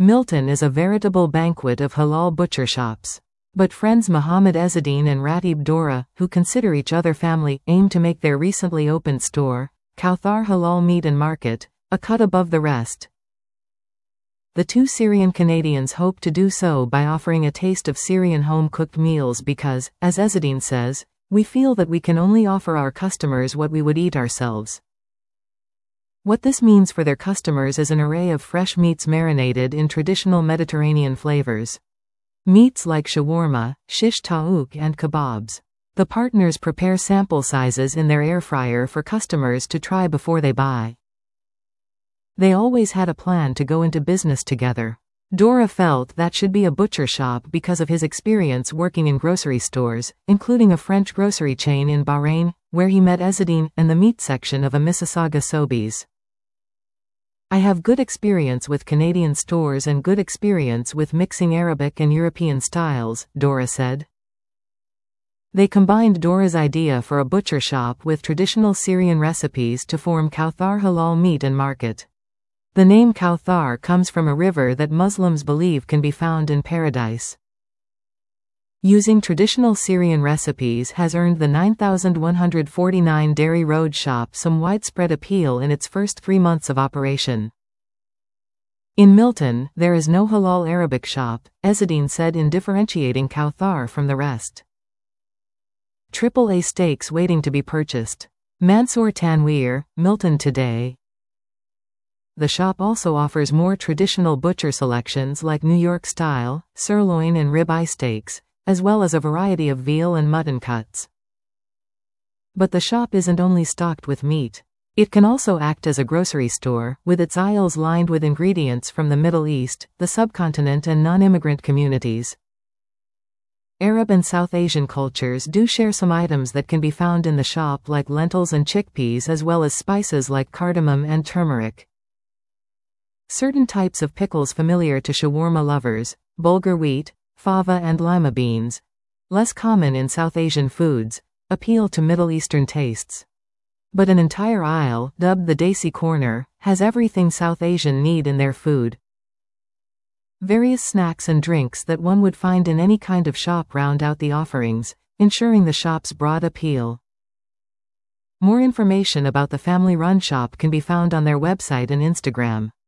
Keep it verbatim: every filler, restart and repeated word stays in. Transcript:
Milton is a veritable banquet of halal butcher shops. But friends Mohammed Ezzeddine and Ratib Dora, who consider each other family, aim to make their recently opened store, Kawthar Halal Meat and Market, a cut above the rest. The two Syrian Canadians hope to do so by offering a taste of Syrian home-cooked meals because, as Ezzeddine says, we feel that we can only offer our customers what we would eat ourselves. What this means for their customers is an array of fresh meats marinated in traditional Mediterranean flavors. Meats like shawarma, shish taouk and kebabs. The partners prepare sample sizes in their air fryer for customers to try before they buy. They always had a plan to go into business together. Dora felt that should be a butcher shop because of his experience working in grocery stores, including a French grocery chain in Bahrain, where he met Ezzeddine, and the meat section of a Mississauga Sobeys. I have good experience with Canadian stores and good experience with mixing Arabic and European styles, Dora said. They combined Dora's idea for a butcher shop with traditional Syrian recipes to form Kawthar Halal Meat and Market. The name Kawthar comes from a river that Muslims believe can be found in paradise. Using traditional Syrian recipes has earned the nine thousand one hundred forty-nine Derry Road shop some widespread appeal in its first three months of operation. In Milton, there is no halal Arabic shop, Ezzeddine said, in differentiating Kawthar from the rest. Triple A steaks waiting to be purchased. Mansour Tanweer, Milton Today. The shop also offers more traditional butcher selections like New York style, sirloin and rib-eye steaks, as well as a variety of veal and mutton cuts. But the shop isn't only stocked with meat. It can also act as a grocery store, with its aisles lined with ingredients from the Middle East, the subcontinent and non-immigrant communities. Arab and South Asian cultures do share some items that can be found in the shop like lentils and chickpeas, as well as spices like cardamom and turmeric. Certain types of pickles familiar to shawarma lovers, bulgur wheat, fava and lima beans, less common in South Asian foods, appeal to Middle Eastern tastes. But an entire aisle, dubbed the Desi Corner, has everything South Asian need in their food. Various snacks and drinks that one would find in any kind of shop round out the offerings, ensuring the shop's broad appeal. More information about the family-run shop can be found on their website and Instagram.